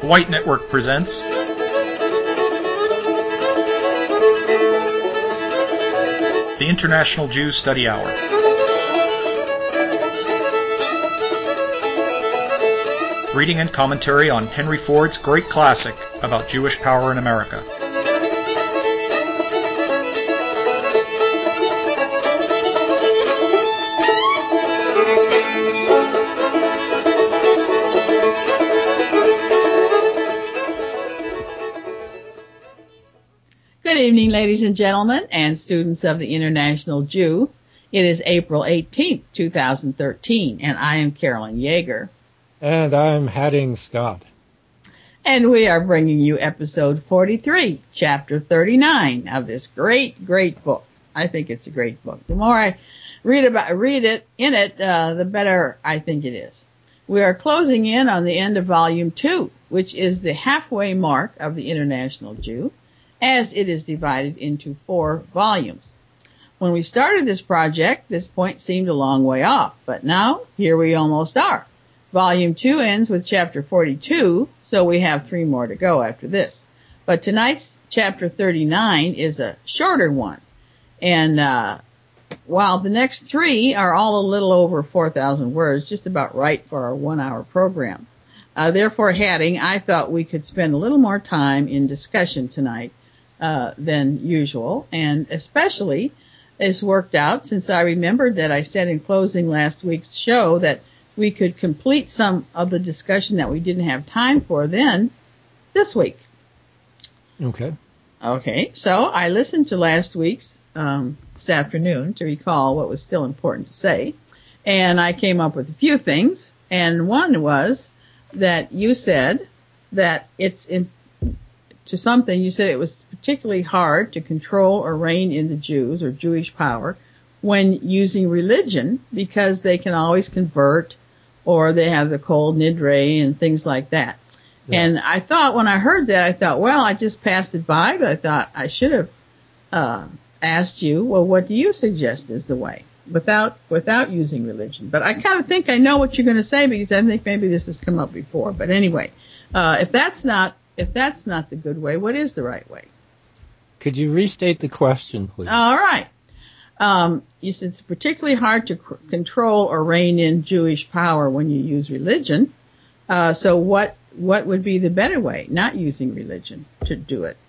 White Network presents the International Jew Study Hour. Reading and commentary on Henry Ford's great classic about Jewish power in America. Good evening, ladies and gentlemen, and students of the International Jew. It is April 18th, 2013, and I am Carolyn Yeager. And I'm Hadding Scott. And we are bringing you episode 43, chapter 39 of this great book. I think it's a great book. The more I read it, the better I think it is. We are closing in on the end of volume 2, which is the halfway mark of the International Jew, as it is divided into 4 volumes. When we started this project, this point seemed a long way off, but now here we almost are. Volume 2 ends with chapter 42, so we have 3 more to go after this. But tonight's chapter 39 is a shorter one. And while the next 3 are all a little over 4,000 words, just about right for our 1-hour program. Therefore, Hadding, I thought we could spend a little more time in discussion tonight than usual, and especially it's worked out since I remembered that I said in closing last week's show that we could complete some of the discussion that we didn't have time for then this week. Okay, so I listened to last week's this afternoon to recall what was still important to say, and I came up with a few things, and one was that you said that you said it was particularly hard to control or rein in the Jews or Jewish power when using religion because they can always convert or they have the cold nidre and things like that. Yeah. And I thought when I heard that, well, I just passed it by, but I thought I should have asked you, well, what do you suggest is the way without using religion? But I kind of think I know what you're going to say because I think maybe this has come up before. But anyway, if that's not the good way, what is the right way? Could you restate the question, please? All right. You said it's particularly hard to control or rein in Jewish power when you use religion. So what would be the better way, not using religion, to do it?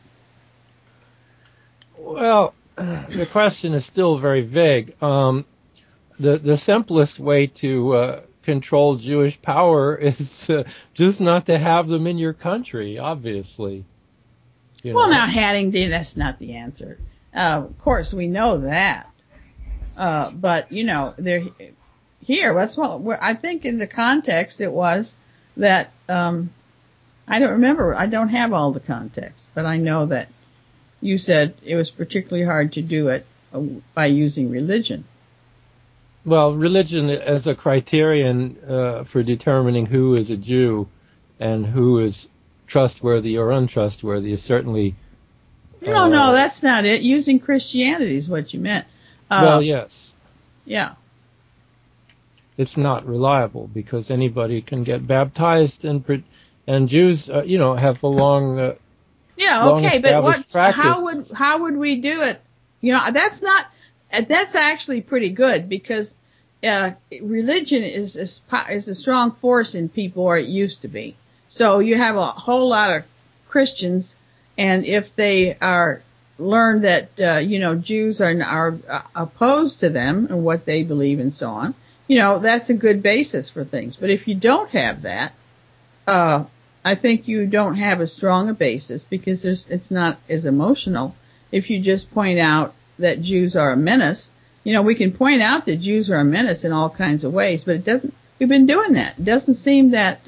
Well, the question is still very vague. The simplest way to control Jewish power is just not to have them in your country, obviously. Now, Haddington, that's not the answer. Of course, we know that. But, they're here. That's what I think in the context it was that, I don't remember. I don't have all the context, but I know that you said it was particularly hard to do it by using religion. Well, religion as a criterion for determining who is a Jew and who is trustworthy or untrustworthy is certainly... No, that's not it. Using Christianity is what you meant. Well, yes. Yeah. It's not reliable because anybody can get baptized and Jews, have a long established practice. How would we do it? That's actually pretty good because religion is a strong force in people, or it used to be. So you have a whole lot of Christians, and if they learn that Jews are opposed to them and what they believe and so on, that's a good basis for things. But if you don't have that, I think you don't have as strong a basis because it's not as emotional. If you just point out that Jews are a menace, we can point out that Jews are a menace in all kinds of ways, but we've been doing that. It doesn't seem that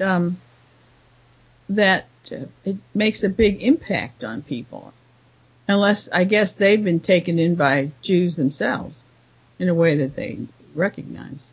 it makes a big impact on people. Unless, I guess, they've been taken in by Jews themselves in a way that they recognize.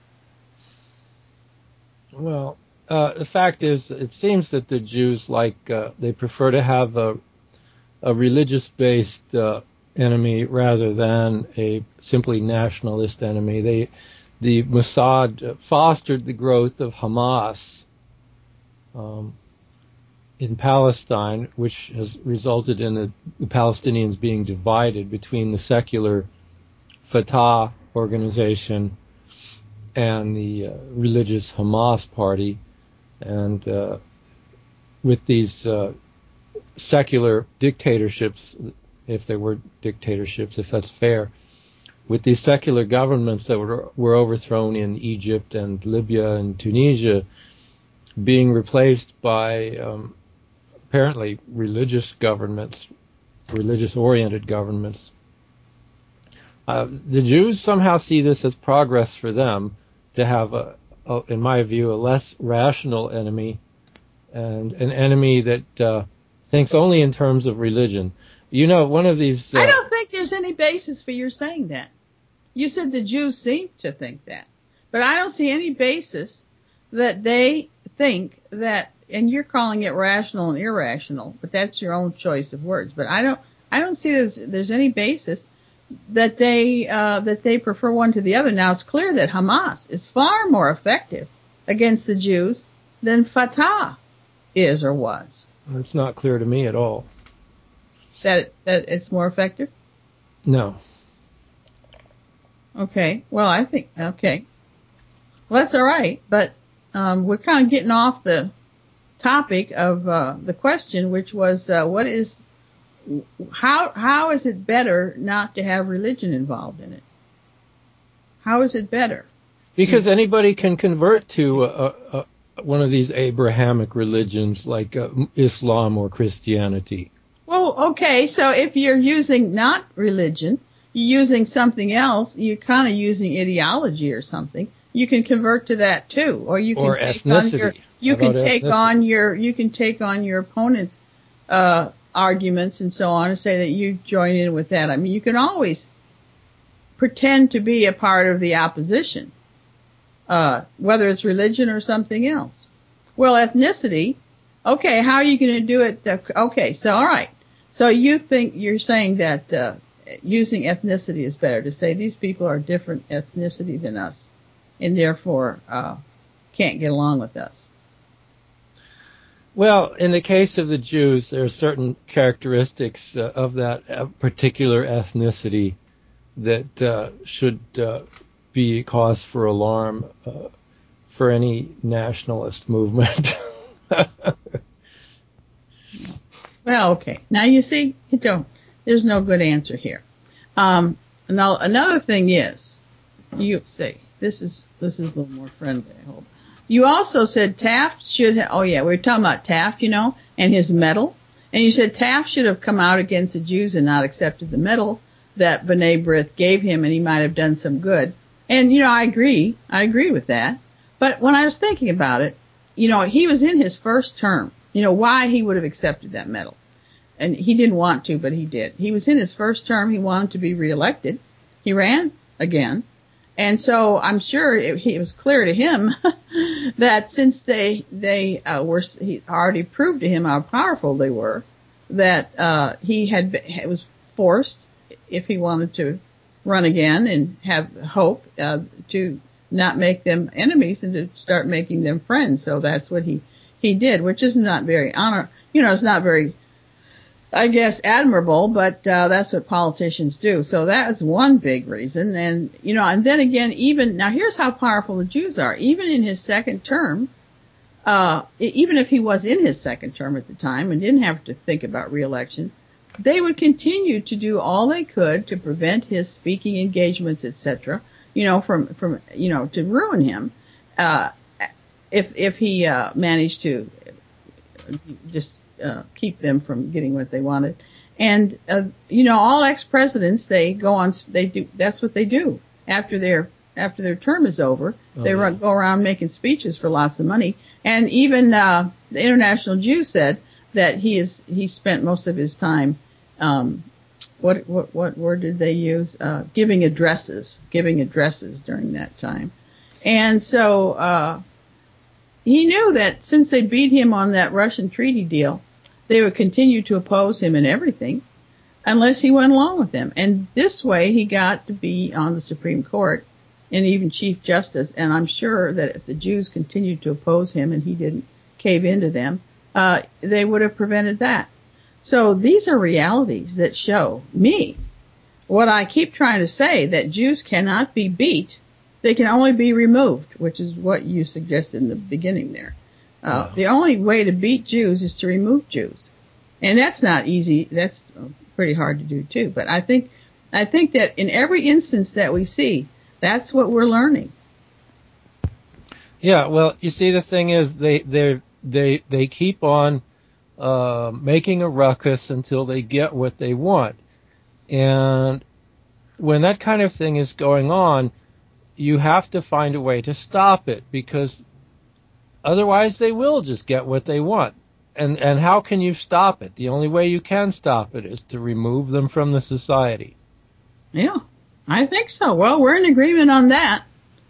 Well, the fact is, it seems that the Jews they prefer to have a religious-based enemy rather than a simply nationalist enemy. The Mossad fostered the growth of Hamas. in Palestine, which has resulted in the Palestinians being divided between the secular Fatah organization and the religious Hamas party. And with these secular dictatorships, if they were dictatorships, if that's fair, with these secular governments that were overthrown in Egypt and Libya and Tunisia being replaced by apparently religious governments, religious-oriented governments, the Jews somehow see this as progress for them to have, in my view, a less rational enemy and an enemy that thinks only in terms of religion. You know, one of these... I don't think there's any basis for your saying that. You said the Jews seem to think that. But I don't see any basis that they think that, and you're calling it rational and irrational, but that's your own choice of words. But I don't see there's any basis that they prefer one to the other. Now it's clear that Hamas is far more effective against the Jews than Fatah is or was. It's not clear to me at all. That it's more effective? No. Okay. Well, I think, okay. Well, that's all right. But, we're kind of getting off the topic of, the question, which was, how is it better not to have religion involved in it? How is it better? Because anybody can convert to one of these Abrahamic religions like Islam or Christianity. Well, okay, so if you're using not religion, you're using something else, you're kind of using ideology or something, you can convert to that too. Or you can or take ethnicity. you can take on your opponent's arguments and so on and say that you join in with that. I mean, you can always pretend to be a part of the opposition, whether it's religion or something else. Well, ethnicity, okay, how are you going to do it? Okay, so all right. So you're saying that using ethnicity is better, to say these people are different ethnicity than us and therefore can't get along with us. Well, in the case of the Jews, there are certain characteristics of that particular ethnicity that should be cause for alarm for any nationalist movement. Well, okay. Now you see, there's no good answer here. Now another thing is, you say, this is a little more friendly, I hope. You also said Taft should we were talking about Taft, and his medal. And you said Taft should have come out against the Jews and not accepted the medal that B'nai B'rith gave him, and he might have done some good. And, I agree with that. But when I was thinking about it, he was in his first term. Why he would have accepted that medal. And he didn't want to, but he did. He was in his first term. He wanted to be reelected. He ran again. And so I'm sure it was clear to him that since he already proved to him how powerful they were, that he was forced, if he wanted to run again and have hope, to not make them enemies and to start making them friends. So that's what he did, which is not very it's not very, I guess, admirable, but that's what politicians do. So that is one big reason. And, and then again, now here's how powerful the Jews are. Even in his second term, even if he was in his second term at the time and didn't have to think about reelection, they would continue to do all they could to prevent his speaking engagements, etc., from to ruin him, if he managed to just keep them from getting what they wanted. And all ex-presidents, that's what they do after their term is over. They go around making speeches for lots of money. And even the International Jew said that he spent most of his time what word did they use? Giving addresses during that time. And so he knew that since they beat him on that Russian treaty deal, they would continue to oppose him in everything unless he went along with them. And this way he got to be on the Supreme Court and even Chief Justice. And I'm sure that if the Jews continued to oppose him and he didn't cave into them, they would have prevented that. So these are realities that show me what I keep trying to say, that Jews cannot be beat. They can only be removed, which is what you suggested in the beginning there. Wow. The only way to beat Jews is to remove Jews. And that's not easy. That's pretty hard to do too. But I think that in every instance that we see, that's what we're learning. Yeah, well, you see, the thing is, they keep on making a ruckus until they get what they want. And when that kind of thing is going on, you have to find a way to stop it, because otherwise they will just get what they want. And how can you stop it? The only way you can stop it is to remove them from the society. Yeah, I think so. Well, we're in agreement on that.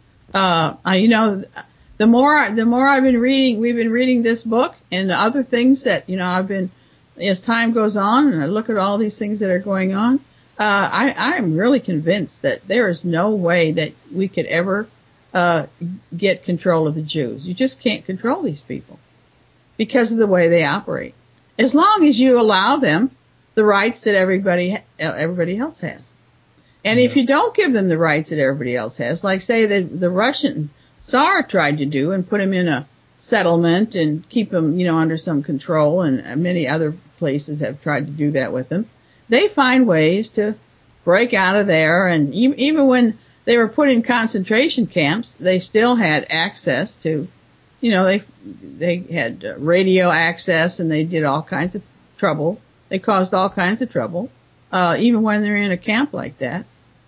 The more I've been reading, we've been reading this book and the other things that, I've been, as time goes on and I look at all these things that are going on, I'm really convinced that there is no way that we could ever, get control of the Jews. You just can't control these people because of the way they operate. As long as you allow them the rights that everybody else has. And if you don't give them the rights that everybody else has, like say the Russian Tsar tried to do and put him in a settlement and keep him, under some control, and many other places have tried to do that with him, they find ways to break out of there. And even when they were put in concentration camps, they still had access to, they had radio access, and they did all kinds of trouble. They caused all kinds of trouble, even when they're in a camp like that.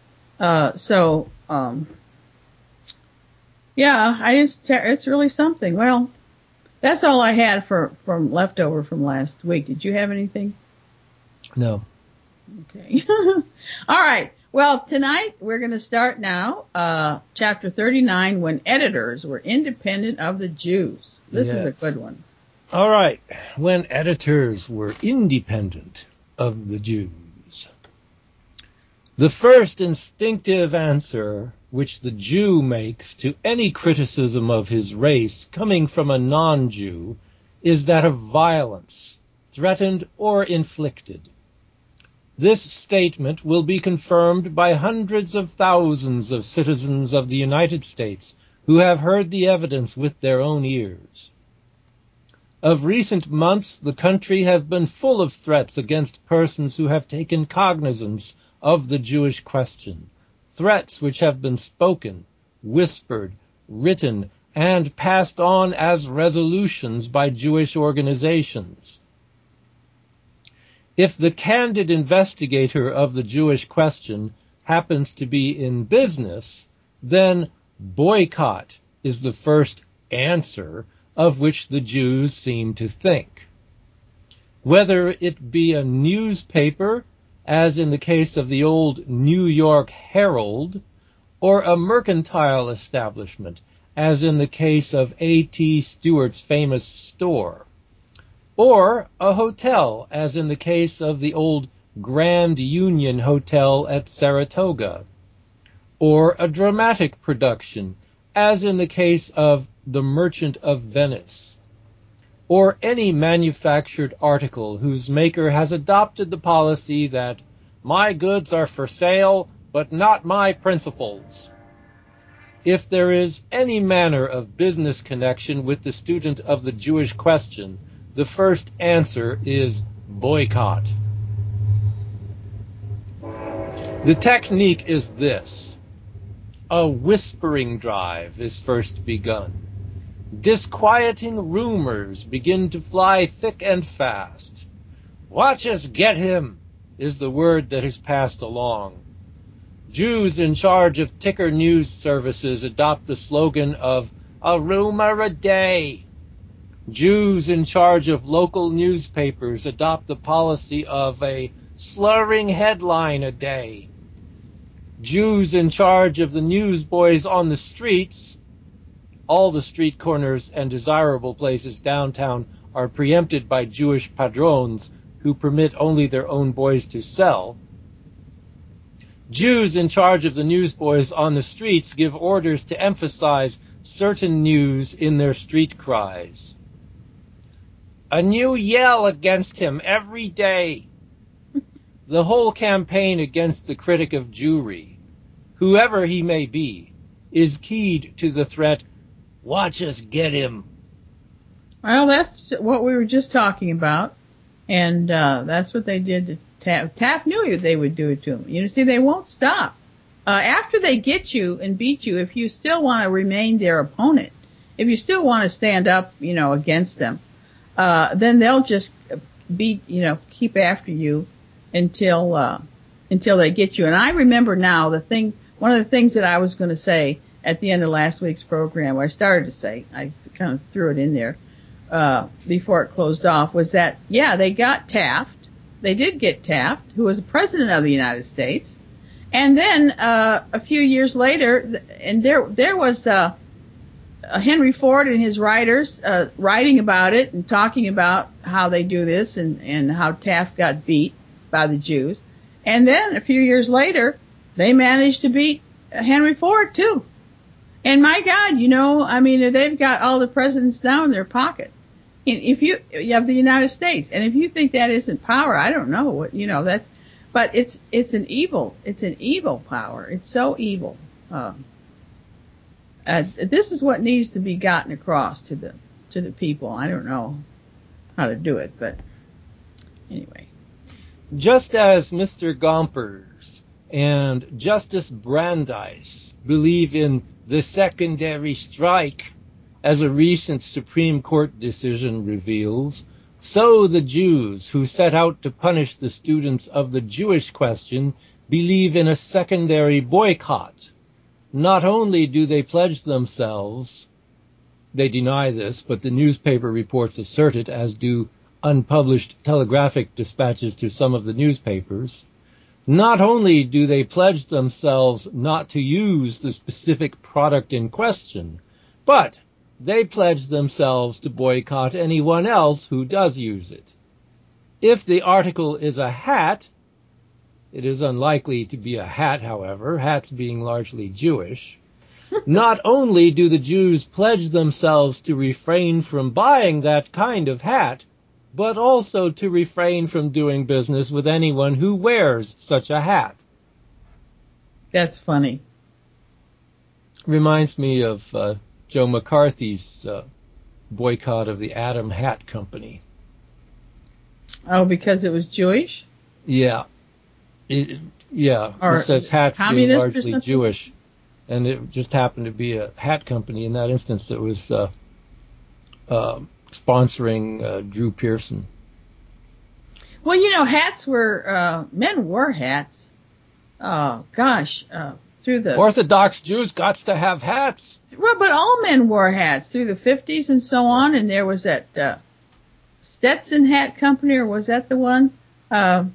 Yeah, it's really something. Well, that's all I had from leftover from last week. Did you have anything? No. Okay. All right. Well, tonight we're going to start now, chapter 39, when editors were independent of the Jews. This is a good one. All right. When editors were independent of the Jews. The first instinctive answer which the Jew makes to any criticism of his race coming from a non-Jew is that of violence, threatened or inflicted. This statement will be confirmed by hundreds of thousands of citizens of the United States who have heard the evidence with their own ears. Of recent months, the country has been full of threats against persons who have taken cognizance of the Jewish question, threats which have been spoken, whispered, written, and passed on as resolutions by Jewish organizations. If the candid investigator of the Jewish question happens to be in business, then boycott is the first answer of which the Jews seem to think. Whether it be a newspaper, as in the case of the old New York Herald, or a mercantile establishment, as in the case of A.T. Stewart's famous store, or a hotel, as in the case of the old Grand Union Hotel at Saratoga, or a dramatic production, as in the case of The Merchant of Venice, or any manufactured article whose maker has adopted the policy that my goods are for sale, but not my principles. If there is any manner of business connection with the student of the Jewish question, the first answer is boycott. The technique is this. A whispering drive is first begun. Disquieting rumors begin to fly thick and fast. Watch us get him is the word that is passed along. Jews in charge of ticker news services adopt the slogan of a rumor a day. Jews in charge of local newspapers adopt the policy of a slurring headline a day. Jews in charge of the newsboys on the streets, all the street corners and desirable places downtown are preempted by Jewish padrones who permit only their own boys to sell. Jews in charge of the newsboys on the streets give orders to emphasize certain news in their street cries. A new yell against him every day. The whole campaign against the critic of Jewry, whoever he may be, is keyed to the threat, watch us get him. Well, that's what we were just talking about. And that's what they did to Taft. Taft knew they would do it to him. You know, see, they won't stop. After they get you and beat you, if you still want to remain their opponent, if you still want to stand up, you know, against them, then they'll just keep after you until they get you. And I remember now one of the things that I was going to say at the end of last week's program, or I started to say, I kind of threw it in there, before it closed off, was that, yeah, they got Taft. They did get Taft, who was the president of the United States. And then, a few years later, and there was, Henry Ford and his writers, writing about it and talking about how they do this and how Taft got beat by the Jews. And then a few years later, they managed to beat Henry Ford too. And my God, you know, I mean, they've got all the presidents now in their pocket. And if you have the United States, and if you think that isn't power, I don't know what, you know, but it's an evil power. It's so evil. This is what needs to be gotten across to the people. I don't know how to do it, but anyway. Just as Mr. Gompers and Justice Brandeis believe in the secondary strike, as a recent Supreme Court decision reveals, so the Jews who set out to punish the students of the Jewish question believe in a secondary boycott. Not only do they pledge themselves, they deny this, but the newspaper reports assert it, as do unpublished telegraphic dispatches to some of the newspapers. Not only do they pledge themselves not to use the specific product in question, but they pledge themselves to boycott anyone else who does use it. If the article is a hat, it is unlikely to be a hat, however, hats being largely Jewish. Not only do the Jews pledge themselves to refrain from buying that kind of hat, but also to refrain from doing business with anyone who wears such a hat. That's funny. Reminds me of Joe McCarthy's boycott of the Adam Hat Company. Oh, because it was Jewish? Yeah. It says hats being largely Jewish. And it just happened to be a hat company in that instance that was sponsoring Drew Pearson. Well, you know, hats were, men wore hats. Oh, gosh, through the... Orthodox Jews got to have hats. Well, but all men wore hats through the 50s and so on, and there was that, Stetson Hat Company, or was that the one? All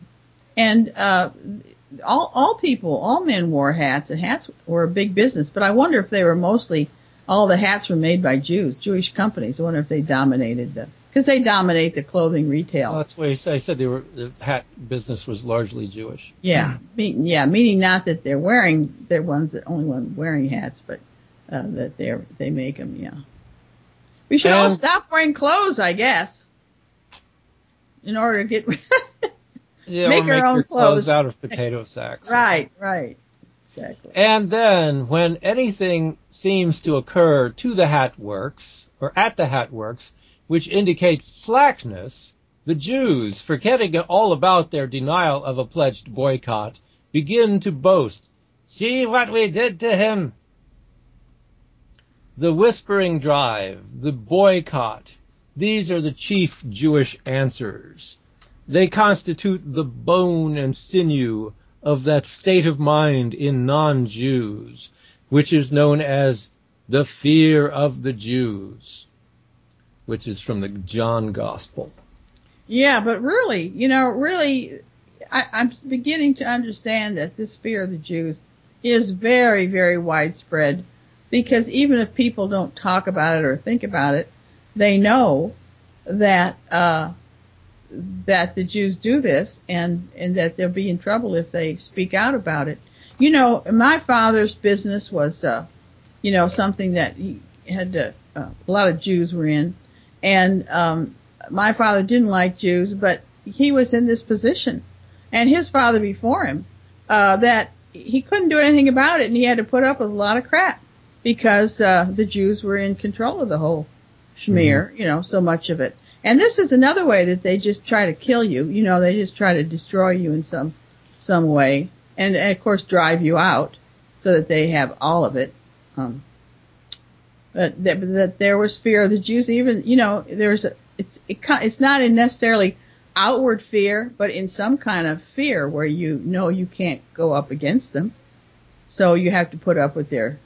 men wore hats, and hats were a big business, but I wonder if they were mostly, all the hats were made by Jews, Jewish companies. I wonder if they dominated because they dominate the clothing retail. Well, that's why I said the hat business was largely Jewish. Yeah. Meaning not that they're only one wearing hats, but, that they make them, yeah. We should all stop wearing clothes, I guess, in order to get, make our own clothes out of potato sacks. Right, exactly. And then, when anything seems to occur to the hat works, or at the hat works, which indicates slackness, the Jews, forgetting all about their denial of a pledged boycott, begin to boast, "See what we did to him!" The whispering drive, the boycott, these are the chief Jewish answers. They constitute the bone and sinew of that state of mind in non-Jews, which is known as the fear of the Jews, which is from the John Gospel. Yeah, but really, I'm beginning to understand that this fear of the Jews is very, very widespread, because even if people don't talk about it or think about it, they know that the Jews do this, and that they'll be in trouble if they speak out about it. You know, my father's business was, something that he had a lot of Jews were in, and my father didn't like Jews, but he was in this position, and his father before him, that he couldn't do anything about it, and he had to put up with a lot of crap because the Jews were in control of the whole schmear, so much of it. And this is another way that they just try to kill you. They just try to destroy you in some way, and of course drive you out so that they have all of it. But that there was fear of the Jews. Even it's not in necessarily outward fear, but in some kind of fear where you can't go up against them, so you have to put up with their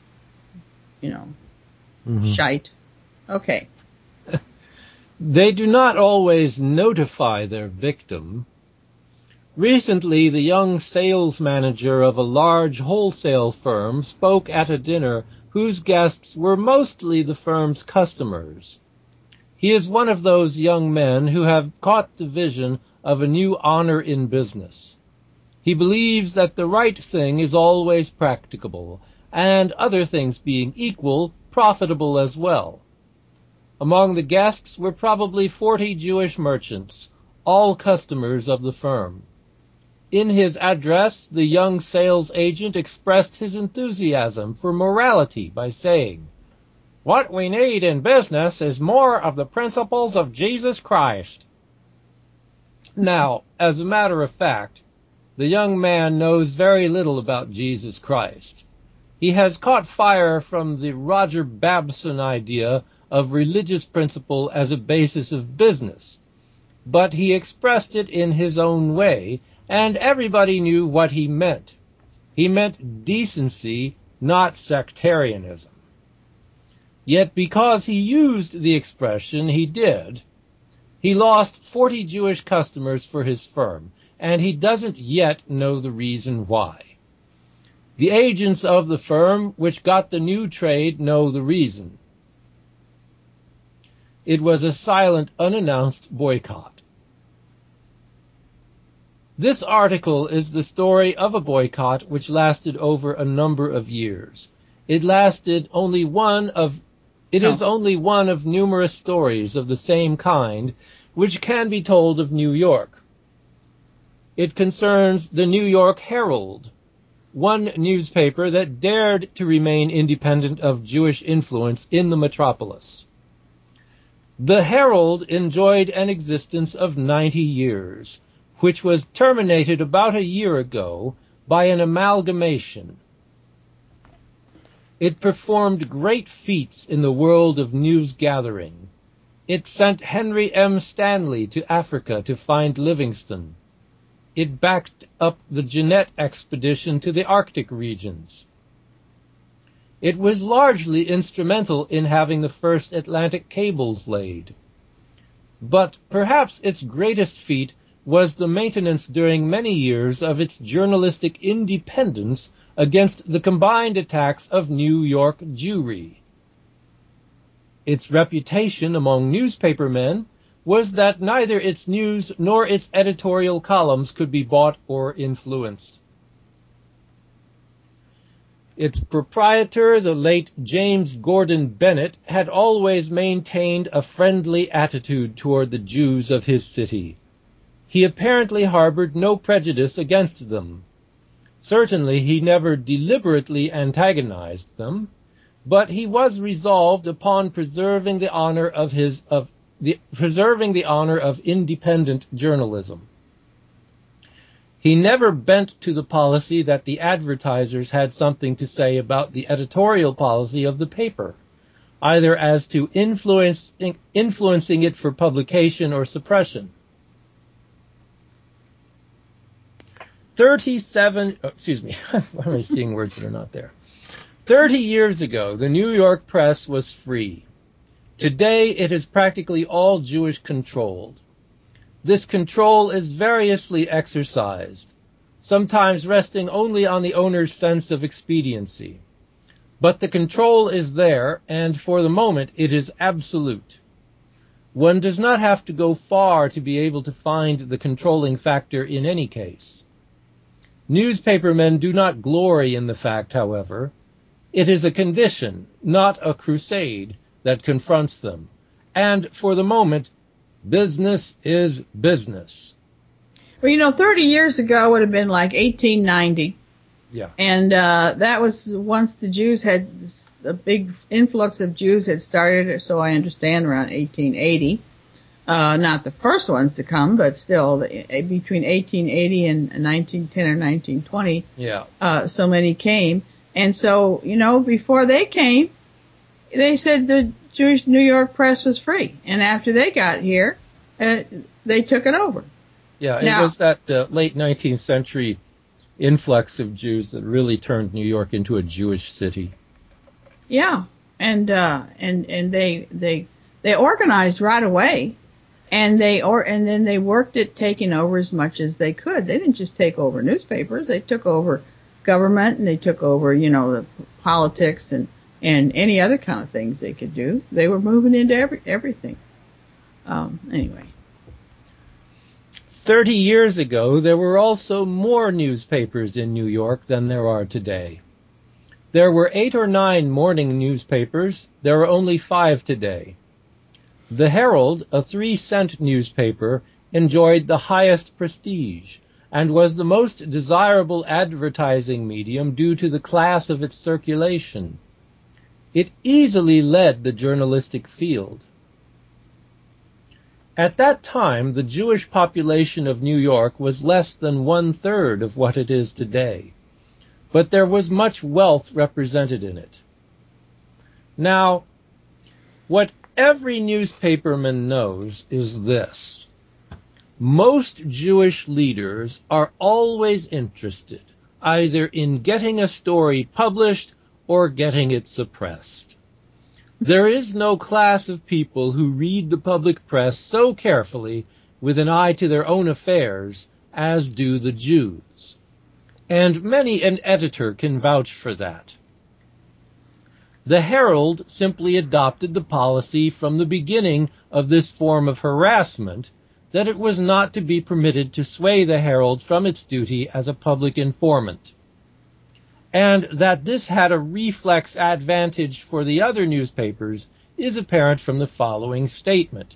shite. Okay. They do not always notify their victim. Recently, the young sales manager of a large wholesale firm spoke at a dinner whose guests were mostly the firm's customers. He is one of those young men who have caught the vision of a new honor in business. He believes that the right thing is always practicable, and other things being equal, profitable as well. Among the guests were probably 40 Jewish merchants, all customers of the firm. In his address, the young sales agent expressed his enthusiasm for morality by saying, "What we need in business is more of the principles of Jesus Christ." Now, as a matter of fact, the young man knows very little about Jesus Christ. He has caught fire from the Roger Babson idea of religious principle as a basis of business, but he expressed it in his own way, and everybody knew what he meant. He meant decency, not sectarianism. Yet because he used the expression he did, he lost 40 Jewish customers for his firm, and he doesn't yet know the reason why. The agents of the firm which got the new trade know the reason. It was a silent, unannounced boycott. This article is the story of a boycott which lasted over a number of years. It is only one of numerous stories of the same kind which can be told of New York. It concerns the New York Herald, one newspaper that dared to remain independent of Jewish influence in the metropolis. The Herald enjoyed an existence of 90 years, which was terminated about a year ago by an amalgamation. It performed great feats in the world of news gathering. It sent Henry M. Stanley to Africa to find Livingstone. It backed up the Jeannette expedition to the Arctic regions. It was largely instrumental in having the first Atlantic cables laid. But perhaps its greatest feat was the maintenance during many years of its journalistic independence against the combined attacks of New York Jewry. Its reputation among newspapermen was that neither its news nor its editorial columns could be bought or influenced. Its proprietor, the late James Gordon Bennett, had always maintained a friendly attitude toward the Jews of his city. He apparently harbored no prejudice against them. Certainly he never deliberately antagonized them, but he was resolved upon preserving the honor of independent journalism. He never bent to the policy that the advertisers had something to say about the editorial policy of the paper, either as to influencing it for publication or suppression. 30 years ago, the New York press was free. Today, it is practically all Jewish controlled. This control is variously exercised, sometimes resting only on the owner's sense of expediency. But the control is there, and for the moment it is absolute. One does not have to go far to be able to find the controlling factor in any case. Newspapermen do not glory in the fact, however. It is a condition, not a crusade, that confronts them, and for the moment Business is business. Well, 30 years ago would have been like 1890. Yeah. And that was once the Jews had, a big influx of Jews had started, so I understand, around 1880. Not the first ones to come, but still, between 1880 and 1910 or 1920, so many came. And so, before they came, they said the Jewish New York press was free. And after they got here, they took it over. Yeah, it was that late 19th century influx of Jews that really turned New York into a Jewish city. Yeah, and they organized right away, and then they worked at taking over as much as they could. They didn't just take over newspapers; they took over government, and they took over, the politics and any other kind of things they could do. They were moving into everything. Anyway. 30 years ago, there were also more newspapers in New York than there are today. There were 8 or 9 morning newspapers. There are only 5 today. The Herald, a 3-cent newspaper, enjoyed the highest prestige and was the most desirable advertising medium due to the class of its circulation. It easily led the journalistic field. At that time, the Jewish population of New York was less than 1/3 of what it is today, but there was much wealth represented in it. Now, what every newspaperman knows is this: most Jewish leaders are always interested either in getting a story published or getting it suppressed. There is no class of people who read the public press so carefully with an eye to their own affairs as do the Jews. And many an editor can vouch for that. The Herald simply adopted the policy from the beginning of this form of harassment that it was not to be permitted to sway the Herald from its duty as a public informant, and that this had a reflex advantage for the other newspapers is apparent from the following statement.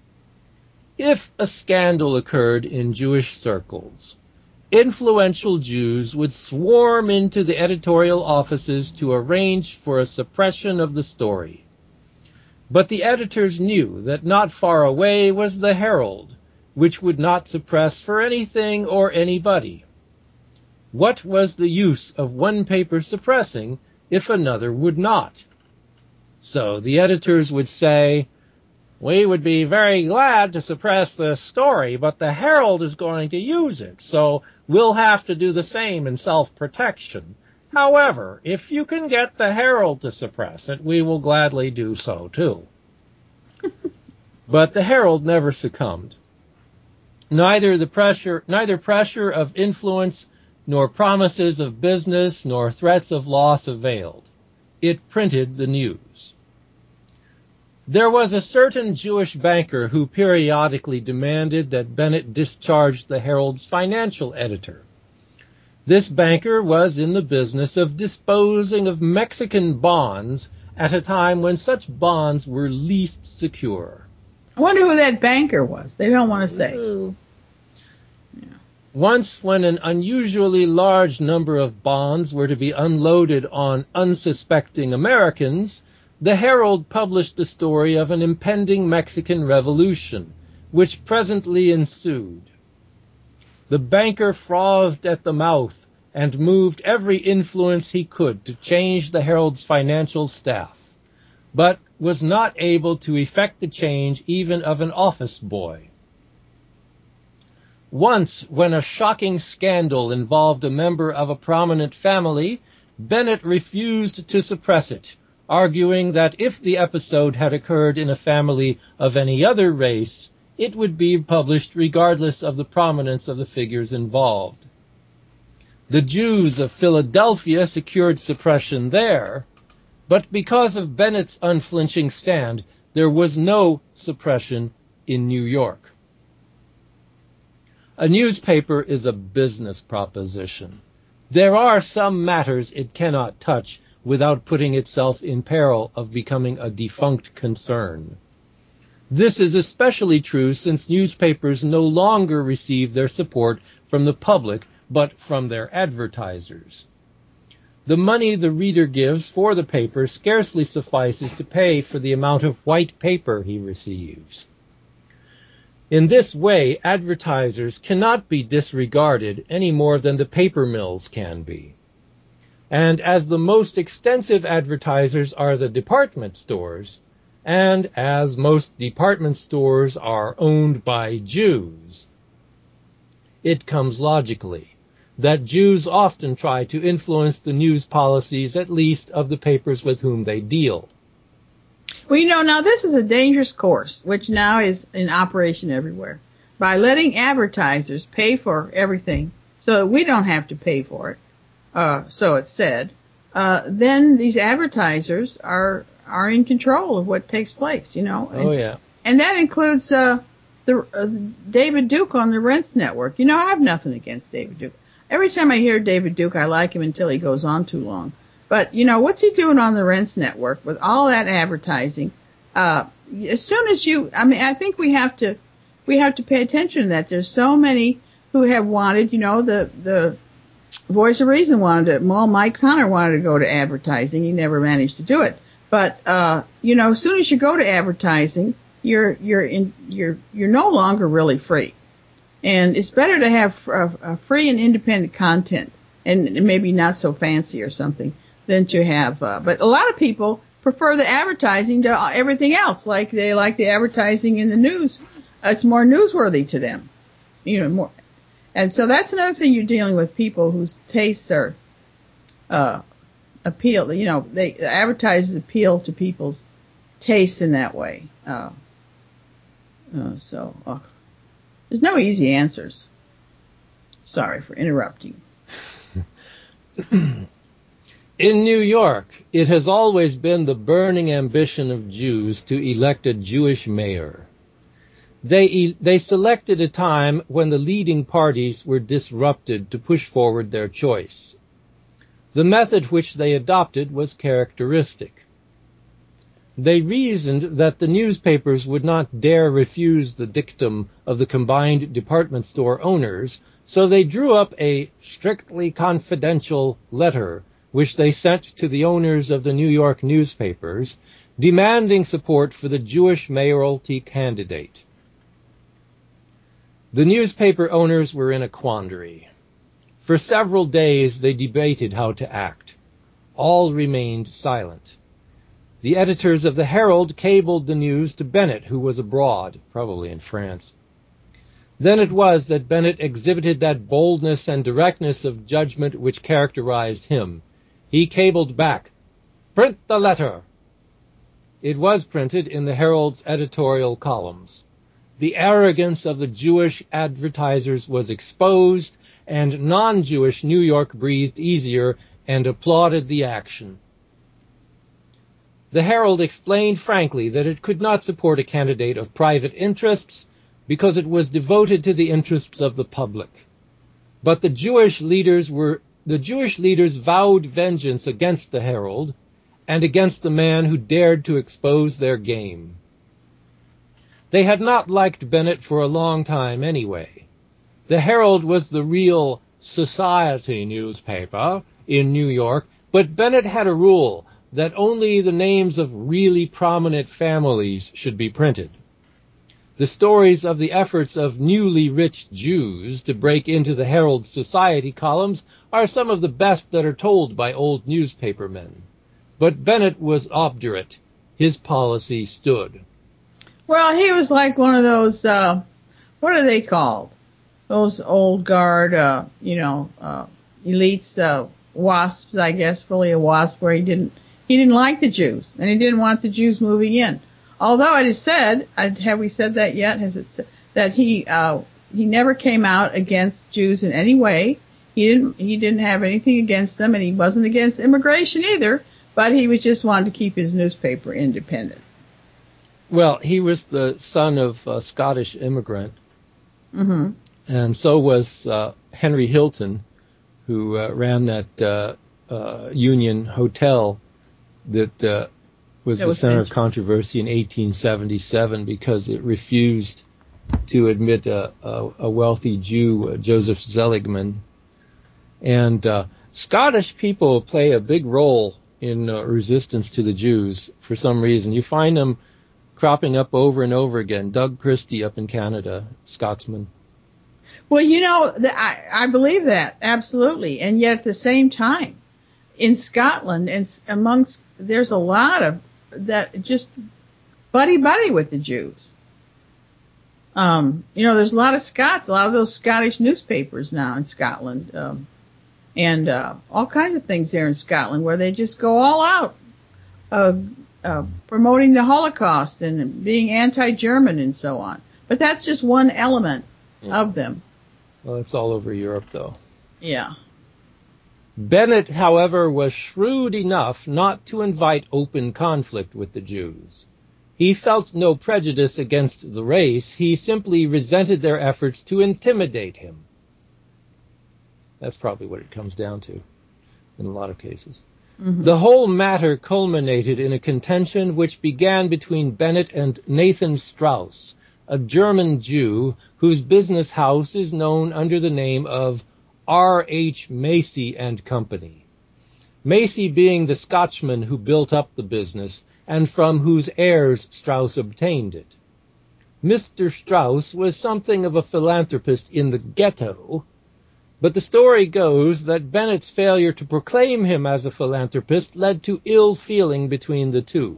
If a scandal occurred in Jewish circles, influential Jews would swarm into the editorial offices to arrange for a suppression of the story. But the editors knew that not far away was the Herald, which would not suppress for anything or anybody. What was the use of one paper suppressing if another would not? So the editors would say, "We would be very glad to suppress this story, but the Herald is going to use it, so we'll have to do the same in self-protection. However, if you can get the Herald to suppress it, we will gladly do so too." But the Herald never succumbed. Neither pressure of influence nor promises of business, nor threats of loss availed. It printed the news. There was a certain Jewish banker who periodically demanded that Bennett discharge the Herald's financial editor. This banker was in the business of disposing of Mexican bonds at a time when such bonds were least secure. I wonder who that banker was. They don't want to say. Once, when an unusually large number of bonds were to be unloaded on unsuspecting Americans, the Herald published the story of an impending Mexican revolution, which presently ensued. The banker frothed at the mouth and moved every influence he could to change the Herald's financial staff, but was not able to effect the change even of an office boy. Once, when a shocking scandal involved a member of a prominent family, Bennett refused to suppress it, arguing that if the episode had occurred in a family of any other race, it would be published regardless of the prominence of the figures involved. The Jews of Philadelphia secured suppression there, but because of Bennett's unflinching stand, there was no suppression in New York. A newspaper is a business proposition. There are some matters it cannot touch without putting itself in peril of becoming a defunct concern. This is especially true since newspapers no longer receive their support from the public, but from their advertisers. The money the reader gives for the paper scarcely suffices to pay for the amount of white paper he receives. In this way, advertisers cannot be disregarded any more than the paper mills can be. And as the most extensive advertisers are the department stores, and as most department stores are owned by Jews, it comes logically that Jews often try to influence the news policies, at least of the papers with whom they deal. Well, now this is a dangerous course, which now is in operation everywhere. By letting advertisers pay for everything so that we don't have to pay for it, so it's said, then these advertisers are in control of what takes place, Oh, yeah. And that includes David Duke on the Rense Network. I have nothing against David Duke. Every time I hear David Duke, I like him until he goes on too long. But, what's he doing on the Rense Network with all that advertising? As soon as I think we have to pay attention to that. There's so many who have wanted, the Voice of Reason wanted it. Well, Mike Connor wanted to go to advertising. He never managed to do it. But, as soon as you go to advertising, you're no longer really free. And it's better to have a free and independent content, and maybe not so fancy or something, than to have, but a lot of people prefer the advertising to everything else. Like they like the advertising in the news. It's more newsworthy to them, more. And so that's another thing you're dealing with, people whose tastes are, appeal, the advertisers appeal to people's tastes in that way. There's no easy answers. Sorry for interrupting. In New York, it has always been the burning ambition of Jews to elect a Jewish mayor. They selected a time when the leading parties were disrupted to push forward their choice. The method which they adopted was characteristic. They reasoned that the newspapers would not dare refuse the dictum of the combined department store owners, so they drew up a strictly confidential letter which they sent to the owners of the New York newspapers, demanding support for the Jewish mayoralty candidate. The newspaper owners were in a quandary. For several days they debated how to act. All remained silent. The editors of the Herald cabled the news to Bennett, who was abroad, probably in France. Then it was that Bennett exhibited that boldness and directness of judgment which characterized him. He cabled back, "Print the letter." It was printed in the Herald's editorial columns. The arrogance of the Jewish advertisers was exposed, and non-Jewish New York breathed easier and applauded the action. The Herald explained frankly that it could not support a candidate of private interests because it was devoted to the interests of the public. But the Jewish leaders vowed vengeance against the Herald and against the man who dared to expose their game. They had not liked Bennett for a long time anyway. The Herald was the real society newspaper in New York, but Bennett had a rule that only the names of really prominent families should be printed. The stories of the efforts of newly rich Jews to break into the Herald's society columns are some of the best that are told by old newspapermen. But Bennett was obdurate. His policy stood. Well, he was like one of those, what are they called? Those old guard, elites, wasps, I guess, fully a wasp, where he didn't like the Jews, and he didn't want the Jews moving in. Although it is said, have we said that yet? Has it said that he never came out against Jews in any way. He didn't have anything against them, and he wasn't against immigration either, but he was just wanted to keep his newspaper independent. Well, he was the son of a Scottish immigrant. Mm-hmm. And so was Henry Hilton, who ran that Union Hotel that was the center of controversy in 1877 because it refused to admit a wealthy Jew, Joseph Seligman. And Scottish people play a big role in resistance to the Jews for some reason. You find them cropping up over and over again. Doug Christie up in Canada, Scotsman. Well, I believe that, absolutely. And yet at the same time, in Scotland, and there's a lot of that just buddy with the Jews. There's a lot of Scots, a lot of those Scottish newspapers now in Scotland, and all kinds of things there in Scotland where they just go all out, promoting the Holocaust and being anti-German and so on. But that's just one element of them. Well, it's all over Europe, though. Yeah. Bennett, however, was shrewd enough not to invite open conflict with the Jews. He felt no prejudice against the race. He simply resented their efforts to intimidate him. That's probably what it comes down to in a lot of cases. Mm-hmm. The whole matter culminated in a contention which began between Bennett and Nathan Strauss, a German Jew whose business house is known under the name of R.H. Macy and Company. Macy being the Scotchman who built up the business and from whose heirs Strauss obtained it. Mr. Strauss was something of a philanthropist in the ghetto, but the story goes that Bennett's failure to proclaim him as a philanthropist led to ill feeling between the two.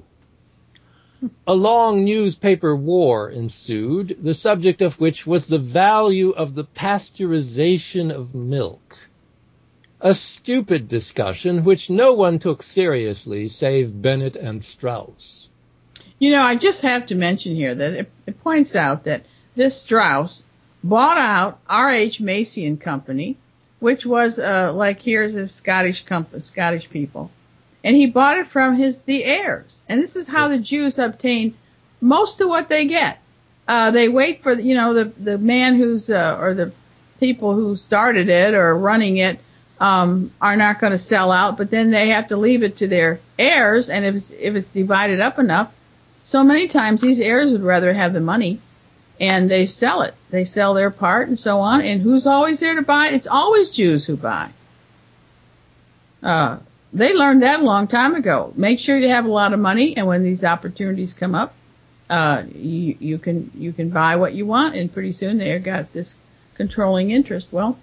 A long newspaper war ensued, the subject of which was the value of the pasteurization of milk. A stupid discussion which no one took seriously save Bennett and Strauss. I just have to mention here that it points out that this Strauss bought out R.H. Macy and Company, which was here's a Scottish people. And he bought it from the heirs. And this is how the Jews obtain most of what they get. They wait for, the man who's, or the people who started it or running it, are not going to sell out, but then they have to leave it to their heirs. And if it's divided up enough, so many times these heirs would rather have the money and they sell it. They sell their part and so on. And who's always there to buy? It's always Jews who buy. They learned that a long time ago. Make sure you have a lot of money, and when these opportunities come up, you can buy what you want, and pretty soon they've got this controlling interest. Well,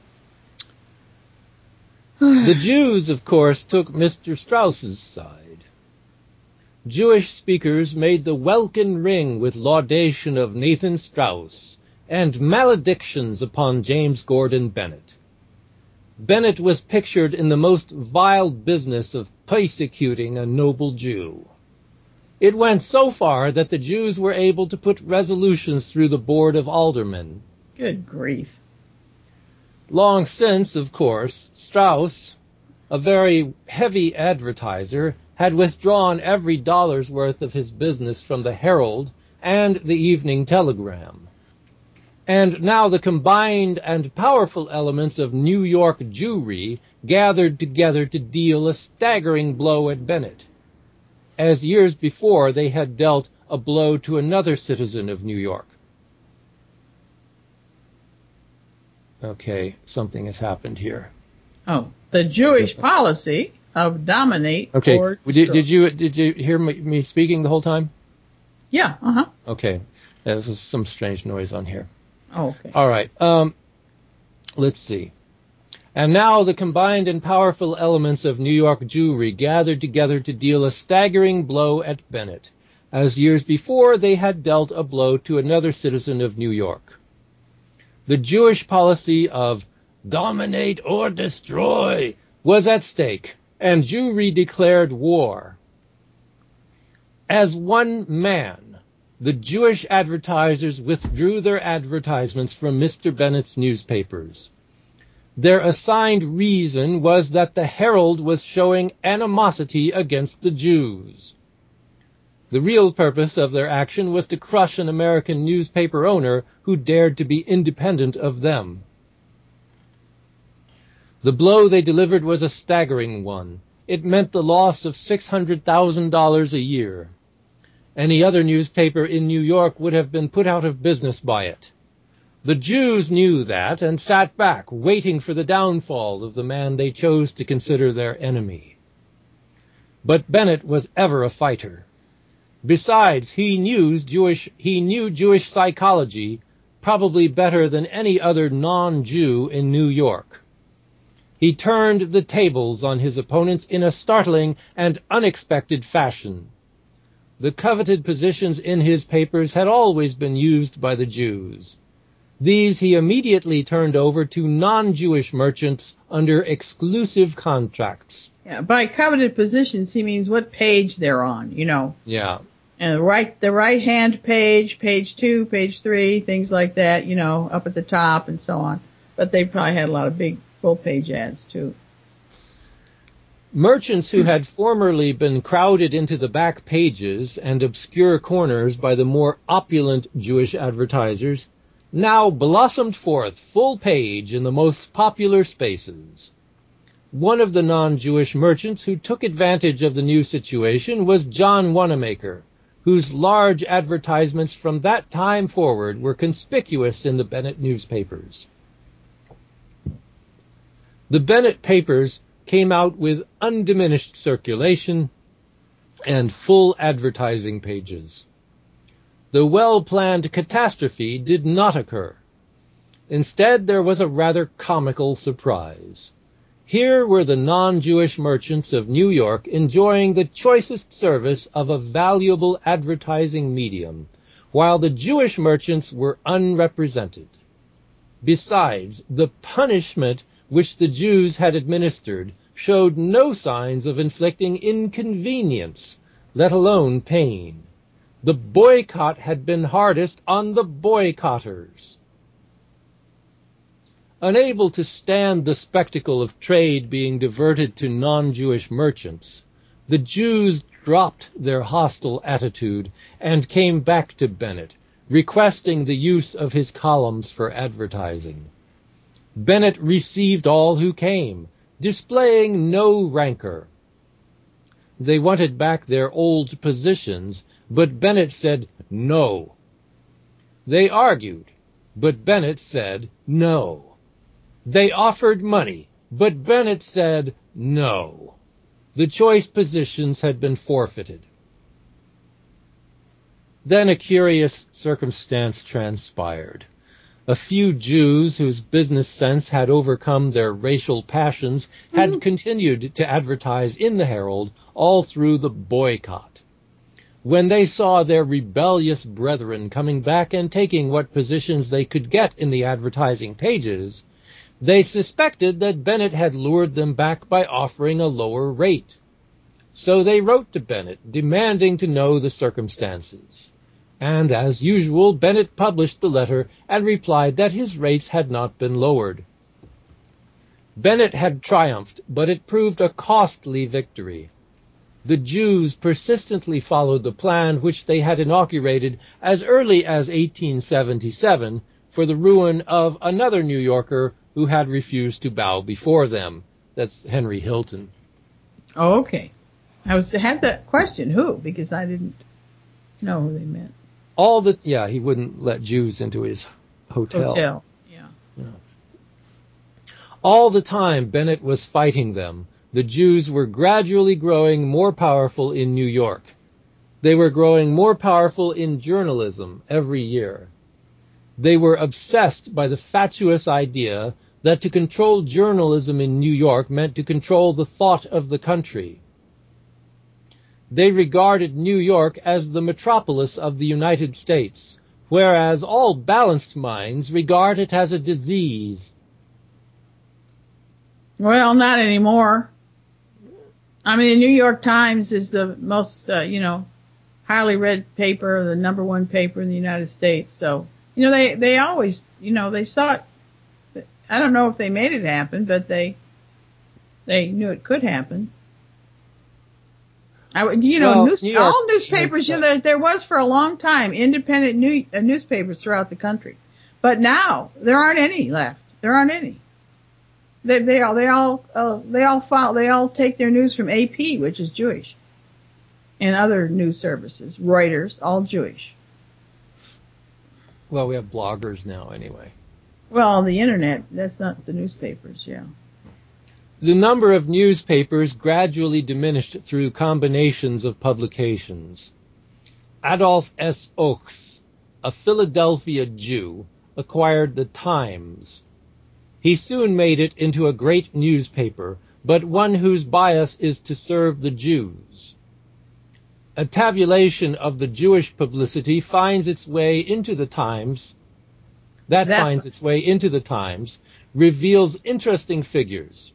the Jews, of course, took Mr. Strauss's side. Jewish speakers made the welkin ring with laudation of Nathan Strauss and maledictions upon James Gordon Bennett. Bennett was pictured in the most vile business of persecuting a noble Jew. It went so far that the Jews were able to put resolutions through the Board of Aldermen. Good grief. Long since, of course, Strauss, a very heavy advertiser, had withdrawn every dollar's worth of his business from the Herald and the Evening Telegram. And now the combined and powerful elements of New York Jewry gathered together to deal a staggering blow at Bennett. As years before, they had dealt a blow to another citizen of New York. Okay, something has happened here. Oh, the Jewish policy of dominate or destroy. Did you hear me speaking the whole time? Yeah, uh-huh. Okay, there's some strange noise on here. Oh, okay. All right. Let's see. And now the combined and powerful elements of New York Jewry gathered together to deal a staggering blow at Bennett. As years before, they had dealt a blow to another citizen of New York. The Jewish policy of dominate or destroy was at stake, and Jewry declared war. As one man, the Jewish advertisers withdrew their advertisements from Mr. Bennett's newspapers. Their assigned reason was that the Herald was showing animosity against the Jews. The real purpose of their action was to crush an American newspaper owner who dared to be independent of them. The blow they delivered was a staggering one. it meant the loss of $600,000 a year. Any other newspaper in New York would have been put out of business by it. The Jews knew that and sat back, waiting for the downfall of the man they chose to consider their enemy. But Bennett was ever a fighter. Besides, he knew Jewish psychology probably better than any other non-Jew in New York. He turned the tables on his opponents in a startling and unexpected fashion. The coveted positions in his papers had always been used by the Jews. These he immediately turned over to non-Jewish merchants under exclusive contracts. Yeah, by coveted positions, he means what page they're on, you know. Yeah. And the right-hand page, page 2, page 3, things like that, you know, up at the top and so on. But they probably had a lot of big full-page ads, too. Merchants who had formerly been crowded into the back pages and obscure corners by the more opulent Jewish advertisers now blossomed forth full page in the most popular spaces. One of the non-Jewish merchants who took advantage of the new situation was John Wanamaker, whose large advertisements from that time forward were conspicuous in the Bennett newspapers. The Bennett papers came out with undiminished circulation and full advertising pages. The well-planned catastrophe did not occur. Instead, there was a rather comical surprise. Here were the non-Jewish merchants of New York enjoying the choicest service of a valuable advertising medium, while the Jewish merchants were unrepresented. Besides, the punishment which the Jews had administered showed no signs of inflicting inconvenience, let alone pain. The boycott had been hardest on the boycotters. Unable to stand the spectacle of trade being diverted to non-Jewish merchants, the Jews dropped their hostile attitude and came back to Bennett, requesting the use of his columns for advertising. Bennett received all who came, displaying no rancor. They wanted back their old positions, but Bennett said no. They argued, but Bennett said no. They offered money, but Bennett said no. The choice positions had been forfeited. Then a curious circumstance transpired. A few Jews whose business sense had overcome their racial passions had continued to advertise in the Herald all through the boycott. When they saw their rebellious brethren coming back and taking what positions they could get in the advertising pages, they suspected that Bennett had lured them back by offering a lower rate. So they wrote to Bennett, demanding to know the circumstances. And, as usual, Bennett published the letter and replied that his rates had not been lowered. Bennett had triumphed, but it proved a costly victory. The Jews persistently followed the plan which they had inaugurated as early as 1877 for the ruin of another New Yorker who had refused to bow before them. That's Henry Hilton. Oh, okay. I had that question, who? Because I didn't know who they meant. He wouldn't let Jews into his hotel. Yeah. All the time Bennett was fighting them, the Jews were gradually growing more powerful in New York. They were growing more powerful in journalism every year. They were obsessed by the fatuous idea that to control journalism in New York meant to control the thought of the country. They regarded New York as the metropolis of the United States, whereas all balanced minds regard it as a disease. Well, not anymore. I mean, the New York Times is the most, highly read paper, the number one paper in the United States. So, they always, they saw it. I don't know if they made it happen, but they knew it could happen. All newspapers, there was for a long time independent newspapers throughout the country. But now, there aren't any left. There aren't any. They all take their news from AP, which is Jewish, and other news services, Reuters, all Jewish. Well, we have bloggers now anyway. Well, the internet, that's not the newspapers, yeah. The number of newspapers gradually diminished through combinations of publications. Adolf S. Ochs, a Philadelphia Jew, acquired the Times. He soon made it into a great newspaper, but one whose bias is to serve the Jews. A tabulation of the Jewish publicity finds its way into the Times. Finds its way into the Times, reveals interesting figures.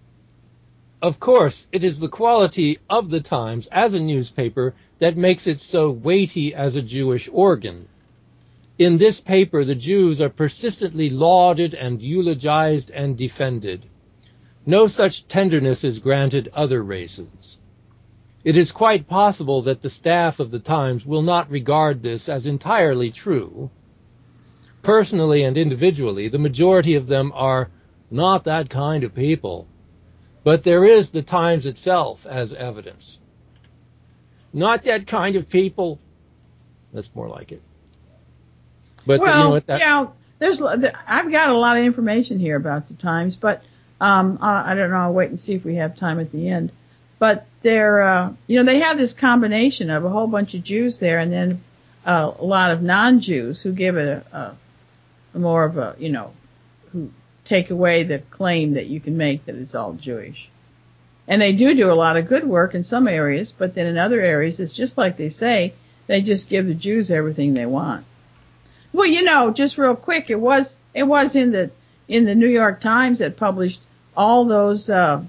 Of course, it is the quality of the Times as a newspaper that makes it so weighty as a Jewish organ. In this paper, the Jews are persistently lauded and eulogized and defended. No such tenderness is granted other races. It is quite possible that the staff of the Times will not regard this as entirely true. Personally and individually, the majority of them are not that kind of people. But there is the Times itself as evidence. Not that kind of people. That's more like it. But well, you know what? I've got a lot of information here about the Times, but I don't know. I'll wait and see if we have time at the end. But they're, they have this combination of a whole bunch of Jews there, and then a lot of non-Jews who give it a more of a, who take away the claim that you can make that it's all Jewish. And they do a lot of good work in some areas, but then in other areas, it's just like they say, they just give the Jews everything they want. Well, just real quick, it was in the New York Times that published all those,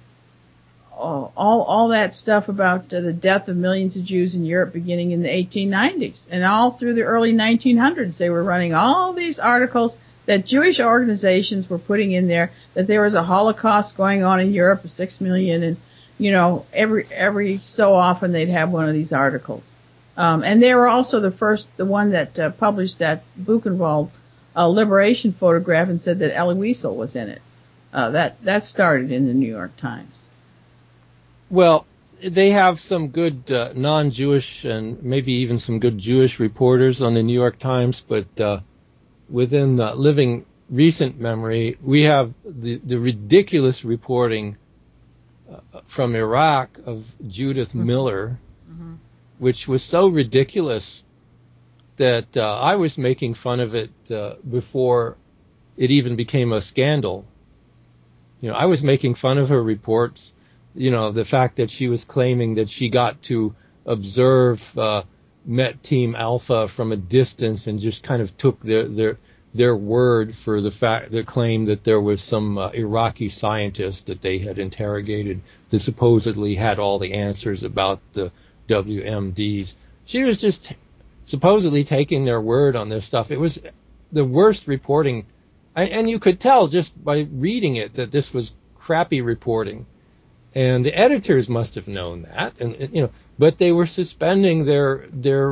all that stuff about the death of millions of Jews in Europe beginning in the 1890s. And all through the early 1900s, they were running all these articles that Jewish organizations were putting in there, that there was a Holocaust going on in Europe of 6 million, and, every so often they'd have one of these articles. And they were also the one that published that Buchenwald liberation photograph and said that Elie Wiesel was in it. That started in the New York Times. Well, they have some good non-Jewish and maybe even some good Jewish reporters on the New York Times, but within living recent memory, we have the ridiculous reporting from Iraq of Judith Miller, which was so ridiculous that I was making fun of it before it even became a scandal. I was making fun of her reports, the fact that she was claiming that she got to observe Met Team Alpha from a distance and just kind of took their word for the claim that there was some Iraqi scientist that they had interrogated that supposedly had all the answers about the WMDs. She was just supposedly taking their word on this stuff. It was the worst reporting, and you could tell just by reading it that this was crappy reporting. And the editors must have known that, and but they were suspending their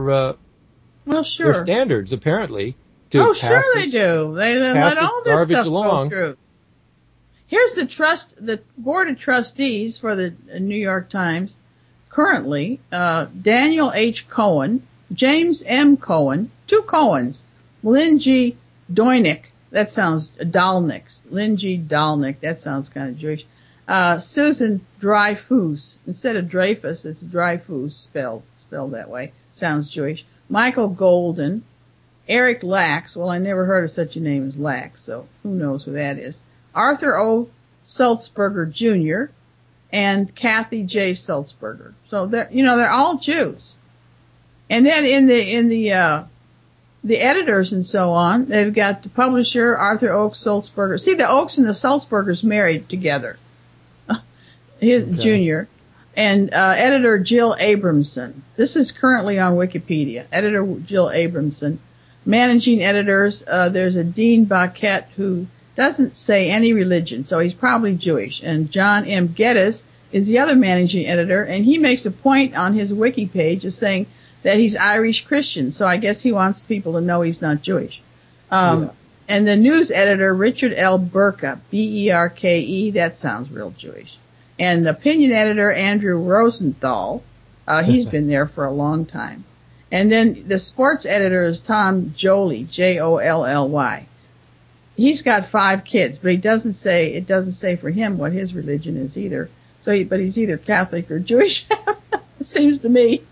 standards apparently. Sure they do. They let all this stuff go through. Here's the board of trustees for the New York Times currently: Daniel H. Cohen, James M. Cohen, two Cohens, Lynn G. Doinick. That sounds Dalnick. Lynn G. Dalnick. That sounds kind of Jewish. Susan Dreyfus. Instead of Dreyfus, it's Dreyfus spelled that way. Sounds Jewish. Michael Golden. Eric Lax. Well, I never heard of such a name as Lax, so who knows who that is. Arthur O. Sulzberger Jr. and Kathy J. Sulzberger. So they're all Jews. And then in the editors and so on, they've got the publisher, Arthur Oak Sulzberger. See, the Oaks and the Sulzbergers married together. Junior. And editor Jill Abramson. This is currently on Wikipedia. Editor Jill Abramson. Managing editors, there's a Dean Baquet who doesn't say any religion, so he's probably Jewish. And John M. Geddes is the other managing editor, and he makes a point on his wiki page of saying that he's Irish Christian, so I guess he wants people to know he's not Jewish. And And the news editor, Richard L. Berke, B-E-R-K-E, that sounds real Jewish. And opinion editor, Andrew Rosenthal, he's been there for a long time. And then the sports editor is Tom Joly, J-O-L-L-Y. He's got 5 kids, but it doesn't say for him what his religion is either. But he's either Catholic or Jewish, it seems to me.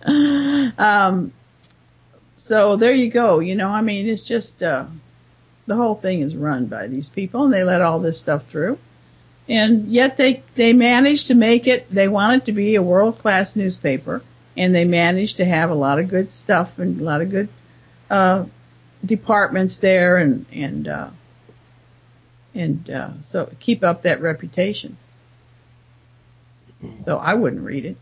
So there you go. I mean, it's just, the whole thing is run by these people, and they let all this stuff through. And yet they managed to make it, they want it to be a world-class newspaper, and they managed to have a lot of good stuff and a lot of good, departments there and so keep up that reputation. So I wouldn't read it.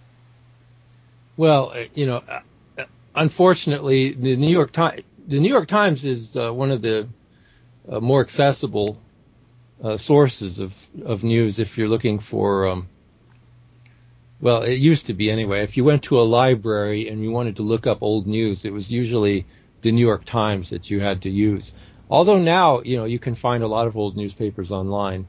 Well, unfortunately, the New York Times is one of the more accessible sources of news if you're looking for. Well, it used to be anyway. If you went to a library and you wanted to look up old news, it was usually the New York Times that you had to use. Although now, you can find a lot of old newspapers online.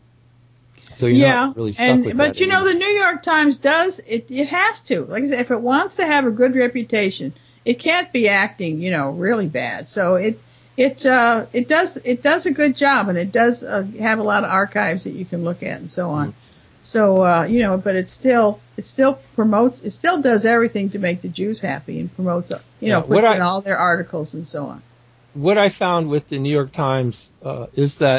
So you're not really stuck with that. But the New York Times does, it has to. Like I said, if it wants to have a good reputation, it can't be acting, really bad. So it does a good job, and it does have a lot of archives that you can look at and so on. So, but it still does everything to make the Jews happy and promotes, puts in all their articles and so on. What I found with the New York Times, is that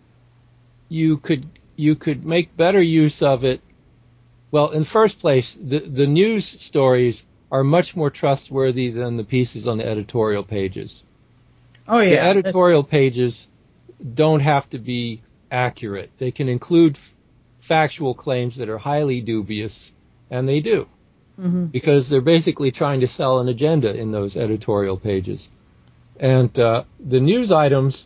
you could make better use of it. Well, in the first place, the news stories are much more trustworthy than the pieces on the editorial pages. Oh, yeah. The editorial pages don't have to be accurate. They can include factual claims that are highly dubious, and they do. Mm-hmm. Because they're basically trying to sell an agenda in those editorial pages. And the news items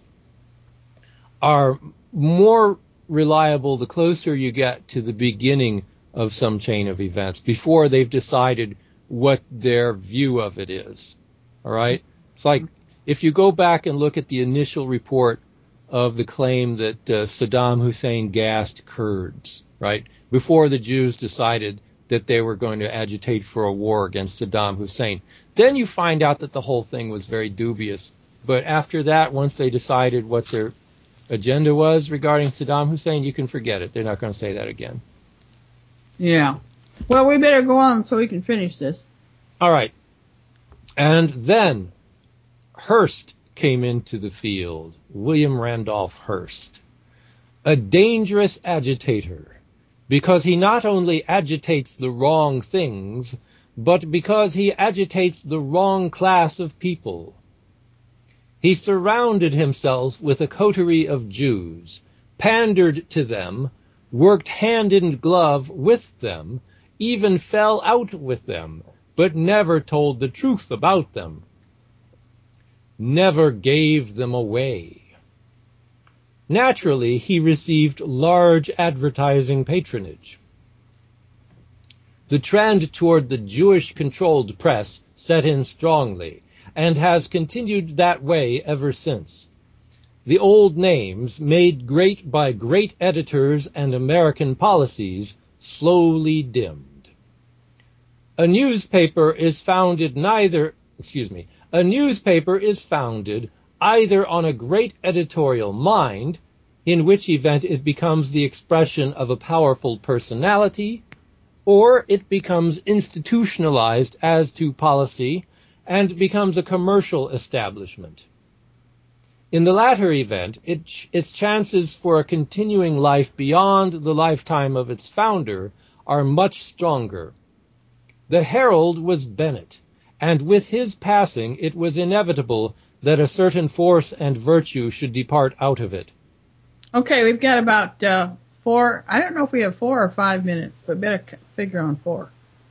are more reliable the closer you get to the beginning of some chain of events, before they've decided what their view of it is. All right? It's like if you go back and look at the initial report of the claim that Saddam Hussein gassed Kurds, right, before the Jews decided that they were going to agitate for a war against Saddam Hussein. Then you find out that the whole thing was very dubious. But after that, once they decided what their agenda was regarding Saddam Hussein, you can forget it. They're not going to say that again. Yeah. Well, we better go on so we can finish this. All right. And then Hearst came into the field, William Randolph Hearst, a dangerous agitator, because he not only agitates the wrong things, but because he agitates the wrong class of people. He surrounded himself with a coterie of Jews, pandered to them, worked hand in glove with them, even fell out with them, but never told the truth about them, never gave them away. Naturally, he received large advertising patronage. The trend toward the Jewish-controlled press set in strongly, and has continued that way ever since. The old names, made great by great editors and American policies, slowly dimmed. A newspaper is founded either on a great editorial mind, in which event it becomes the expression of a powerful personality, or it becomes institutionalized as to policy and becomes a commercial establishment. In the latter event, its chances for a continuing life beyond the lifetime of its founder are much stronger. The Herald was Bennett, and with his passing it was inevitable that a certain force and virtue should depart out of it. Okay, we've got about 4, I don't know if we have 4 or 5 minutes, but better figure on 4.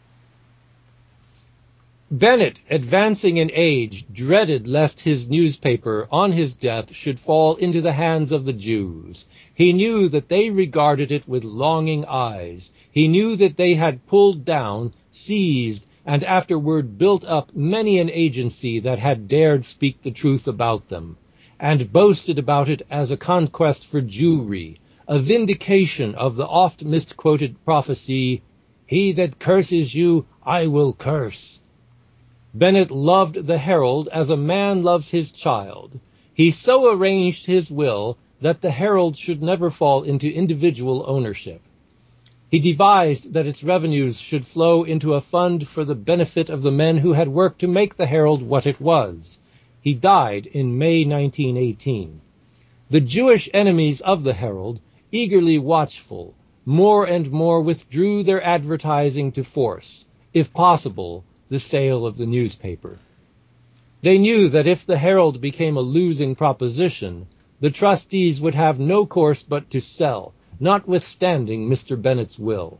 Bennett, advancing in age, dreaded lest his newspaper on his death should fall into the hands of the Jews. He knew that they regarded it with longing eyes. He knew that they had pulled down, seized, and afterward built up many an agency that had dared speak the truth about them. and boasted about it as a conquest for Jewry, a vindication of the oft misquoted prophecy, "He that curses you, I will curse." Bennett loved the Herald as a man loves his child. He so arranged his will that the Herald should never fall into individual ownership. He devised that its revenues should flow into a fund for the benefit of the men who had worked to make the Herald what it was. He died in May 1918. The Jewish enemies of the Herald, eagerly watchful, more and more withdrew their advertising to force, if possible, the sale of the newspaper. They knew that if the Herald became a losing proposition, the trustees would have no course but to sell, notwithstanding Mr. Bennett's will.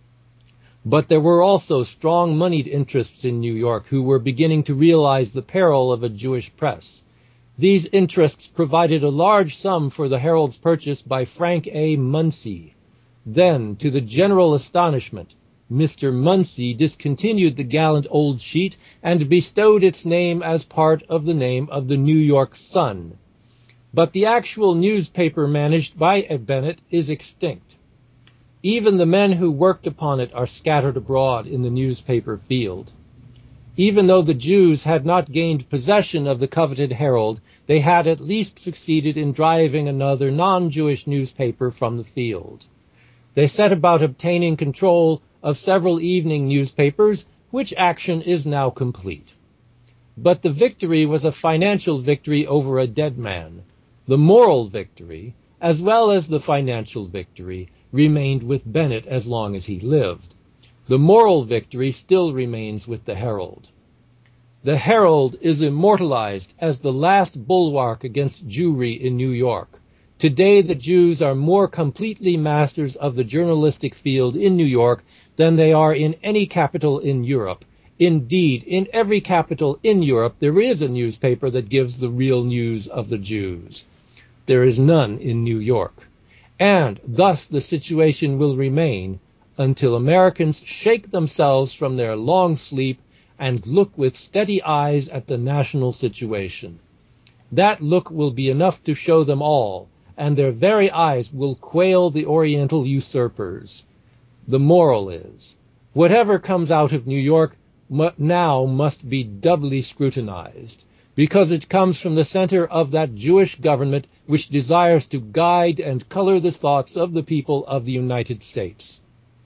But there were also strong moneyed interests in New York who were beginning to realize the peril of a Jewish press. These interests provided a large sum for the Herald's purchase by Frank A. Munsey. Then, to the general astonishment, Mr. Munsey discontinued the gallant old sheet and bestowed its name as part of the name of the New York Sun. But the actual newspaper managed by Bennett is extinct. Even the men who worked upon it are scattered abroad in the newspaper field. Even though the Jews had not gained possession of the coveted Herald, they had at least succeeded in driving another non-Jewish newspaper from the field. They set about obtaining control of several evening newspapers, which action is now complete. But the victory was a financial victory over a dead man. The moral victory, as well as the financial victory, remained with Bennett as long as he lived. The moral victory still remains with the Herald. The Herald is immortalized as the last bulwark against Jewry in New York. Today the Jews are more completely masters of the journalistic field in New York than they are in any capital in Europe. Indeed, in every capital in Europe there is a newspaper that gives the real news of the Jews. There is none in New York. And thus the situation will remain until Americans shake themselves from their long sleep and look with steady eyes at the national situation. That look will be enough to show them all, and their very eyes will quail the Oriental usurpers. The moral is, whatever comes out of New York now must be doubly scrutinized, because it comes from the center of that Jewish government which desires to guide and color the thoughts of the people of the United States.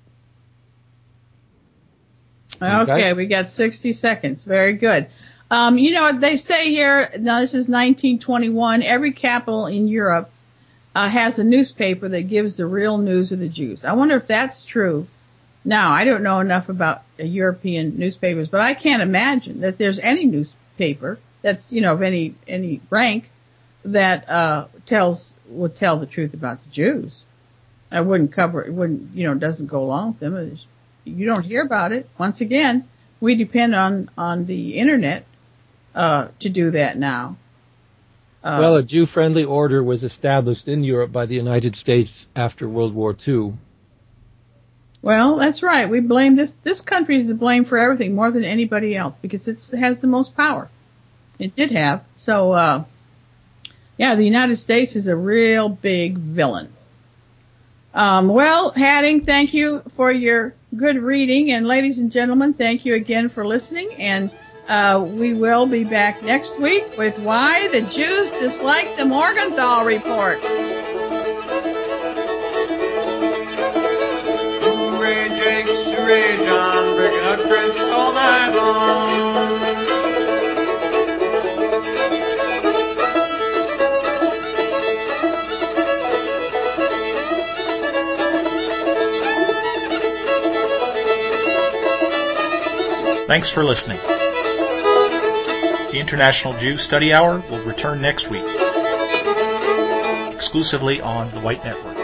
Okay, we got 60 seconds. Very good. You know what they say here, now this is 1921, every capital in Europe has a newspaper that gives the real news of the Jews. I wonder if that's true. Now, I don't know enough about European newspapers, but I can't imagine that there's any newspaper that's, of any rank that would tell the truth about the Jews. I wouldn't cover it, doesn't go along with them. You don't hear about it. Once again, we depend on the internet to do that now. Well, a Jew-friendly order was established in Europe by the United States after World War II. Well, that's right. We blame this country is to blame for everything more than anybody else because it has the most power. It did have. So, the United States is a real big villain. Well, Hadding, thank you for your good reading. And ladies and gentlemen, thank you again for listening. And we will be back next week with Why the Jews Dislike the Morgenthau Report. Hooray, Jake, hooray, John, bringing up drinks all night long. Thanks for listening. The International Jew Study Hour will return next week, exclusively on the White Network.